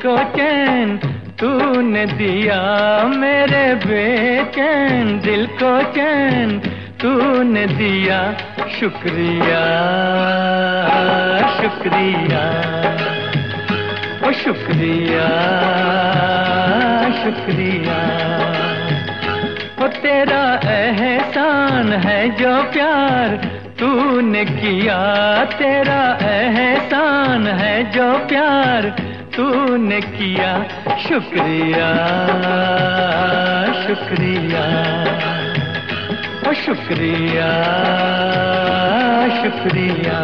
को चैन तूने दिया, मेरे बेचैन दिल को चैन तूने दिया। शुक्रिया शुक्रिया ओ शुक्रिया शुक्रिया। ओ तेरा एहसान है जो प्यार तूने किया, तेरा एहसान है जो प्यार तूने किया। शुक्रिया शुक्रिया ओ शुक्रिया शुक्रिया।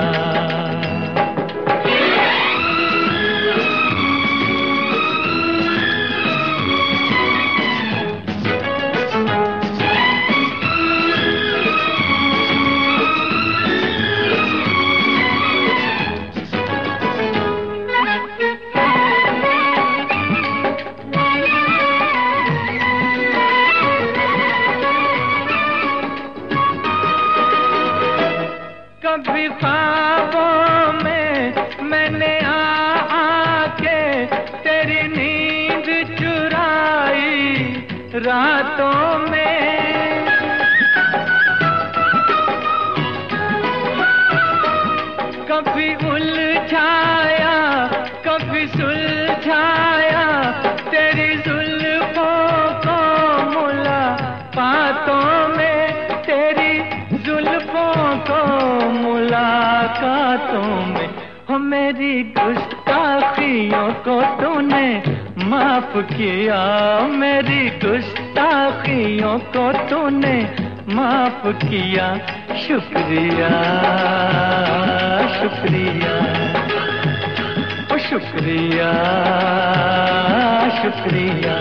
कभी ख्वाबों में मैंने आके तेरी नींद चुराई रातों में। कभी उलझाया कभी सुलझाया तेरी जुल्फों को मुलाकातों में, तेरी जुल्फों को मुलाकातों में। हो मेरी गुस्ताखियों को तूने माफ किया, मेरी गुस्ताखियों को तूने माफ किया। शुक्रिया शुक्रिया ओ शुक्रिया शुक्रिया।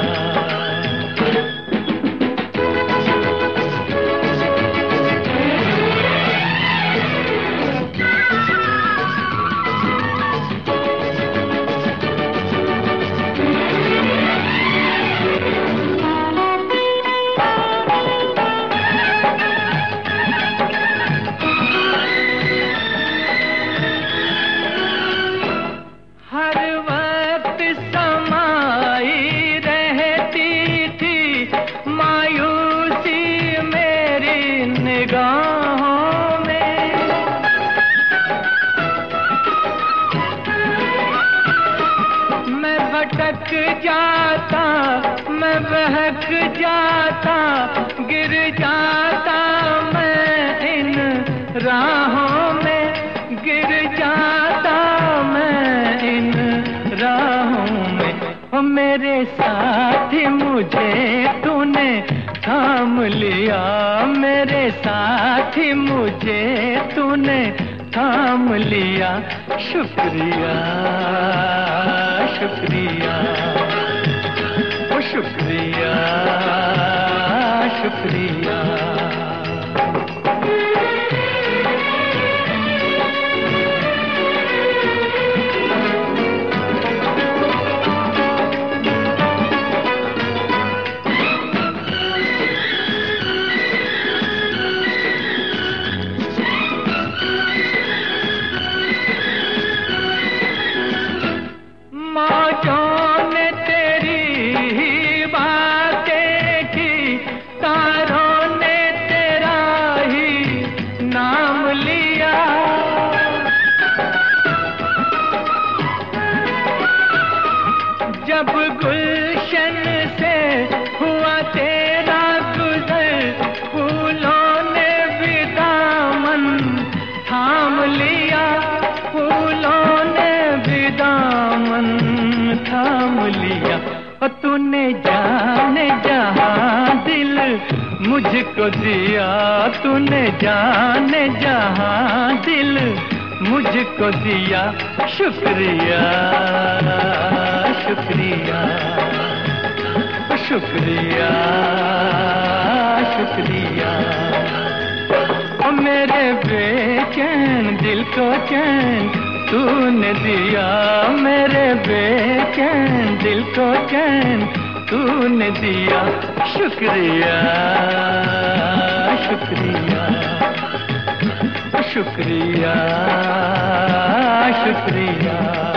भटक जाता मैं बहक जाता, गिर जाता मैं इन राहों में, गिर जाता मैं इन राहों में। ओ मेरे साथी मुझे तूने थाम लिया, मेरे साथी मुझे तूने थाम लिया। शुक्रिया शुक्रिया ओ शुक्रिया शुक्रिया। मौजों ने तेरी बातें की, तारों ने तेरा ही नाम लिया। जब गुलशन से हुआ तेरा गुजर, फूलों ने भी दामन थाम लिया, फूलों ने भी दामन थाम लिया। और तूने जाने जहां दिल मुझको दिया, तूने जाने जहां दिल मुझको दिया। शुक्रिया शुक्रिया शुक्रिया शुक्रिया। ओ मेरे बेचैन दिल को चैन तूने दिया, मेरे बेचैन दिल को चैन तूने दिया। शुक्रिया शुक्रिया शुक्रिया शुक्रिया।